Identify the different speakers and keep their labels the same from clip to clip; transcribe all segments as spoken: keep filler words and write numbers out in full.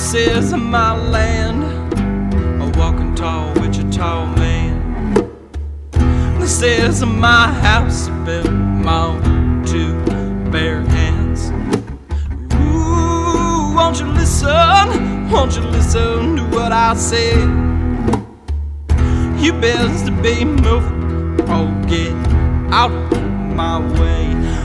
Speaker 1: This is my land, a walking tall Wichita man. This is my house, built my own two bare hands. Ooh, won't you listen, won't you listen to what I say? You best to be moving, oh get out of my way.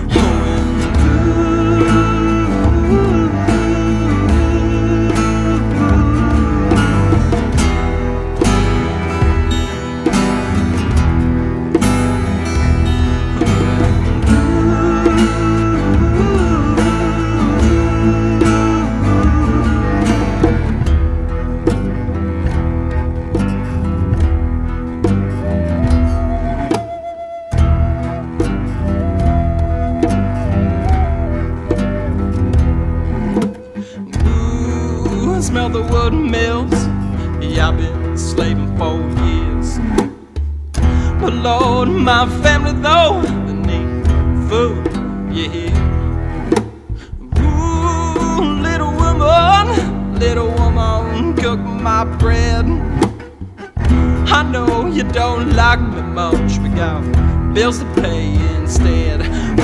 Speaker 1: Smell the wood mills, yeah, I've been slaving for years. But Lord, my family though, they need food, yeah. Ooh, little woman, little woman, cook my bread. I know you don't like me much, we got bills to pay instead.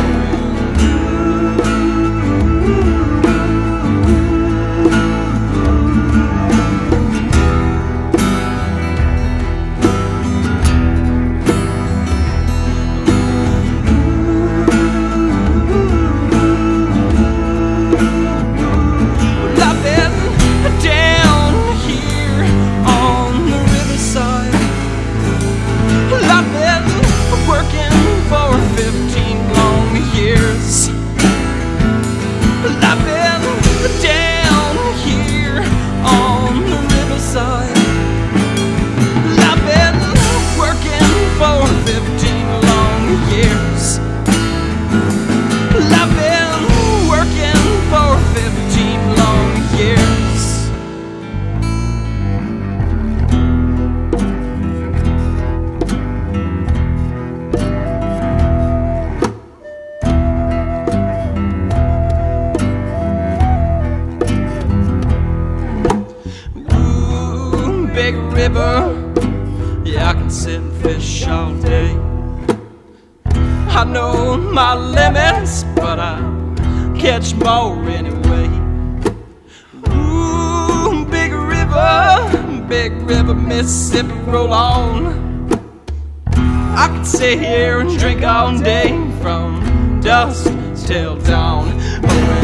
Speaker 1: Big river, yeah, I can sit and fish all day. I know my limits, but I catch more anyway. Ooh, big river, big river, Mississippi, roll on. I could sit here and drink all day from dusk till dawn.